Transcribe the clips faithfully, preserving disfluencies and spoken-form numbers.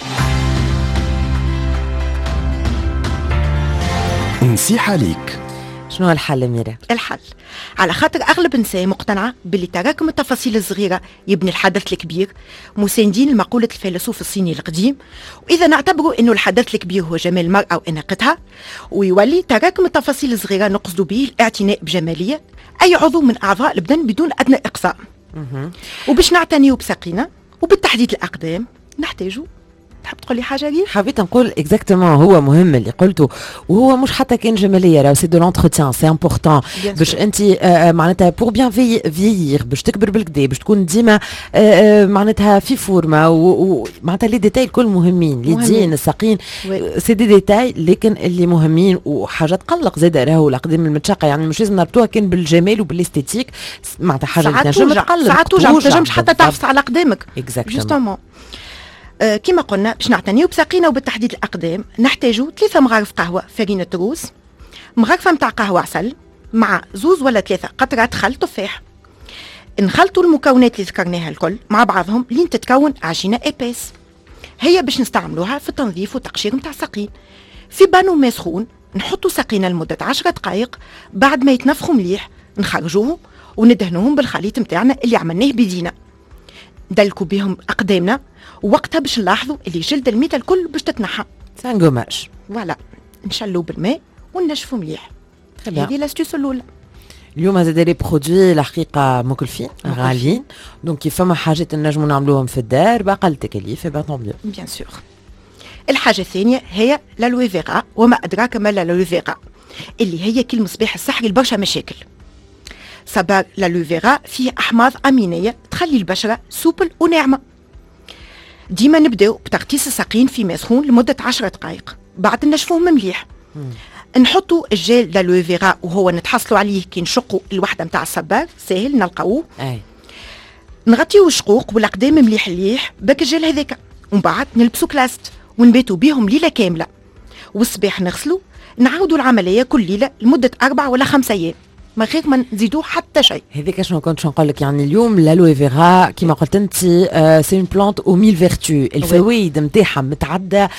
نصيحة ليك. شنو الحل ميرا؟ الحل على خاطر أغلب النساء مقتنعة باللي تراكم التفاصيل الصغيرة يبني الحدث الكبير، مساندين لمقولة الفيلسوف الصيني القديم. وإذا نعتبروا أنه الحدث الكبير هو جمال المرأة وإناقتها، ويولي تراكم التفاصيل الصغيرة نقصد به الاعتناء بجمالية أي عضو من أعضاء البدن بدون أدنى إقصاء. وباش نعتنيوا بساقينا وبالتحديد الأقدام نحتاجوا. تحب تقول لي حاجه غير؟ حبيت نقول اكزاكتومون هو مهم اللي قلته، وهو مش حتى كان جماليه، راهو سي دو لونتروتيان سي امبورطون باش انت معناتها بور بيان فيير باش تكبر بالكدا، باش تكون ديما معناتها في فورمه، ومعناتها لي ديتاي الكل مهمين، لي دين الساقين سي دي ديتاي لكن اللي مهمين. وحاجه تقلق زاده راهو الاقدام المتشقه، يعني مش لازم نربطوها كان بالجمال وبالاستيتيك، معناتها حاجه تنجم تقلق ساعات توجع، ما تنجمش حتى تحفظ على قدامك اكزاكتومون. آه كما قلنا باش نعتنيو بساقينا وبالتحديد الأقدام نحتاجوا ثلاثة مغارف قهوة فرينة روز، مغرفة متاع قهوة عسل، مع زوز ولا ثلاثة قطرات خل تفاح. نخلطوا المكونات اللي ذكرناها الكل مع بعضهم لين تتكون عجينة إيباس، هي باش نستعملوها في التنظيف والتقشير متاع الساقين. في بانو مسخون نحطوا ساقينا لمدة عشرة دقائق، بعد ما يتنفخوا مليح نخرجوهم وندهنوهم بالخليط متاعنا اللي عملناه بيدينا. دلكوا بهم أقدامنا، ووقتها باش نلاحظوا اللي جلد الميتة الكل باش تتنحى سانغوماج. فوالا نشلوا بالماء وننشفوا مليح. هذه لاستيوس الاولى. اليوم هذا لي برودوي الحقيقه مكلفين غاليين، دونك كيف فما حاجات نجموا نعملوهم في الدار باقل تكاليف با طون بيان بيان سور. الحاجه الثانيه هي لالوي فيغا، وما ادراك ما لالوي فيغا، اللي هي كالمصباح السحري لبرشا مشاكل. صبار لالوي فيغا فيه احماض امينيه تخلي البشره سوبل وناعمه. ديما نبداو بتغطيس الساقين في ماء سخون لمده عشرة دقائق، بعد نشفوهم مليح. نحطوا الجيل دالوي فيغا وهو نتحصلوا عليه كي نشقوا الوحده نتاع الصبار، ساهل نلقاوه. اي نغطيو الشقوق والاقدام مليح مليح بك الجيل هذاك، ومن بعد نلبسوا كلاست ونباتوا بيهم ليله كامله، والصباح نغسلوا. نعاودوا العمليه كل ليله لمده أربعة ولا خمسة ايام، ما غير ما نزيدوه حتى شيء. هذيك شنو كنت نقول لك، يعني اليوم لالوي فيغا كيما قلت انت سي اون بلانت او ميل فيرتو، الفوائد نتاعها متعدده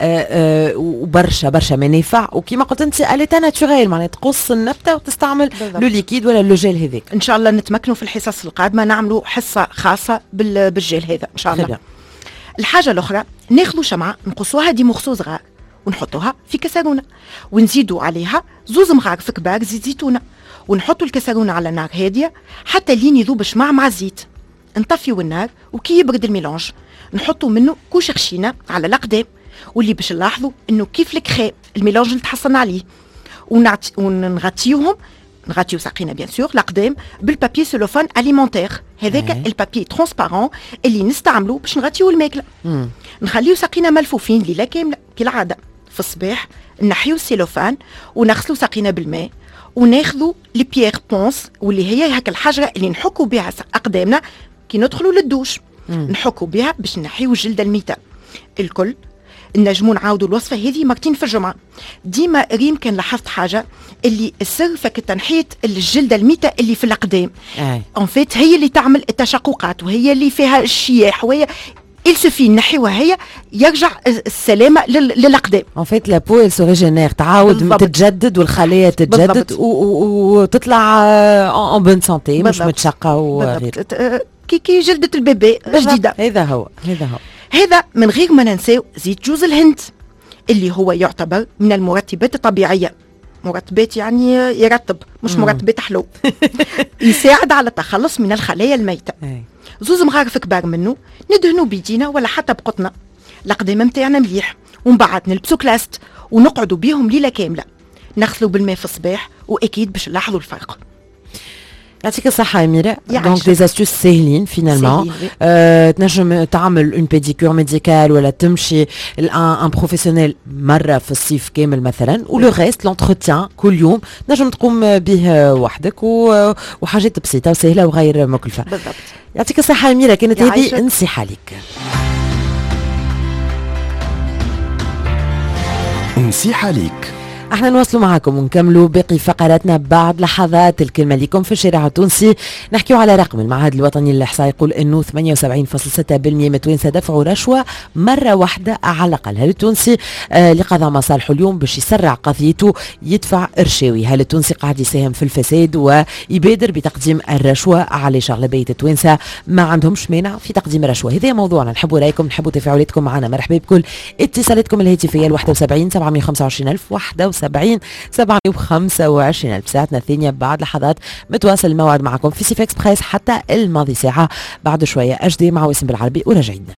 وبرشا برشا منافع، وكيما قلت انت اليتا ناتوريل، معناتها تقص النبته وتستعمل لو ليكيد ولا لو جيل هذاك. ان شاء الله نتمكنوا في الحصص القادمه نعملوا حصه خاصه بالجيل هذا ان شاء الله. خليا. الحاجه الاخرى ناخذوا شمعه نقصوها دي مخصوص صغار ونحطوها في كسرونه، ونزيدوا عليها زوز مغارف كبار زيت زيتونه، ونحطوا الكسرونه على نار هاديه حتى لين يذوب الشمع مع الزيت. نطفيوا النار وكي يبرد الميلانج نحطوا منه كوش خشينه على الاقدام، واللي باش نلاحظوا انه كيف الكريم الميلانج اللي تحصلنا عليه. ونعت... ونغطيوهم نغطيو ساقينا بيان سور الاقدام بالبابي سلوفان اليمونتير، هذاك البابي ترونسبارون اللي نستعملوه باش نغطيو الماكله. نخليو ساقينا ملفوفين ليله كامله كالعاده. في الصباح نحيو السيلوفان ونغسلو ساقينا بالماء، وناخذوا لي بيير بونس واللي هي هكا الحجره اللي نحكوا بها اقدامنا كي ندخلوا للدوش. نحكوا بها باش نحيو الجلد الميته الكل. نجموا نعاودوا الوصفه هذه مرتين في الجمعه. ديما ريم كان لاحظت حاجه اللي السر فك تنحيه الجلد الميته اللي في الاقدام ان فيت هي اللي تعمل التشققات، وهي اللي فيها الشياح، وهي il suffit نحيوها هي يرجع السلامه للاقدام. ان فيت لا بو سو ريجينير، تعاود تتجدد والخلايا تتجدد وتطلع ان بون سانتي مش متشقه وغير كي كي جلده البيبي جديده. هذا هو هذا هو هذا من غير ما ننساو زيت جوز الهند اللي هو يعتبر من المرطبات الطبيعيه. مرطبات يعني يرطب مش مرطبات حلو. يساعد على التخلص من الخلايا الميته. زوز مغارف كبار منه ندهنوا بيدينا ولا حتى بقطنا الاقدام نتاعنا مليح، ومن بعد نلبسوا كلاست ونقعدوا بيهم ليله كامله. نغسلوا بالماء في الصباح واكيد باش نلاحظوا الفرق. يعطيك الصحة أميرة. دونك دي أستوس ساهلين فينالمون. أه تنجم تعمل اون بيديكور ميديكال ولا تمشي ان بروفيسيونيل مرة في الصيف كامل مثلا، ولو ريست لونتروتيان كل يوم نجم تقوم به وحدك وحاجات بسيطة وسهلة وغير مكلفة. بالضبط. يعطيك الصحة أميرة، كانت هذه نصيحة لك. نصيحة لك. احنا نواصلوا معكم ونكملوا باقي فقراتنا بعد لحظات. الكلمة لكم في الشارع التونسي نحكيو على رقم المعهد الوطني للإحصاء يقول انه ثمانية وسبعين فاصلة ستة بالمئة من التوانسة دفعوا رشوة مرة واحدة على الأقل. هل التونسي آه لقضاء مصالحه اليوم باش يسرع قضيته يدفع رشاوي؟ هل التونسي قاعد يساهم في الفساد ويبادر بتقديم الرشوة؟ علاش أغلبية التوانسة ما عندهمش مانع في تقديم الرشوة؟ هذا موضوعنا، نحبوا رايكم، نحبوا تفاعلاتكم معنا. مرحبا بكل اتصالاتكم الهاتفية ال واحد وسبعين سبعمية وخمسة وعشرين ألف واحد وسبعين سبعمية وخمسة وعشرين ألف. ساعتنا الثانية بعد لحظات متواصل الموعد معكم في سيف اكسبريس حتى الماضي ساعة. بعد شوية أجدي مع واسم بالعربي وراجعين.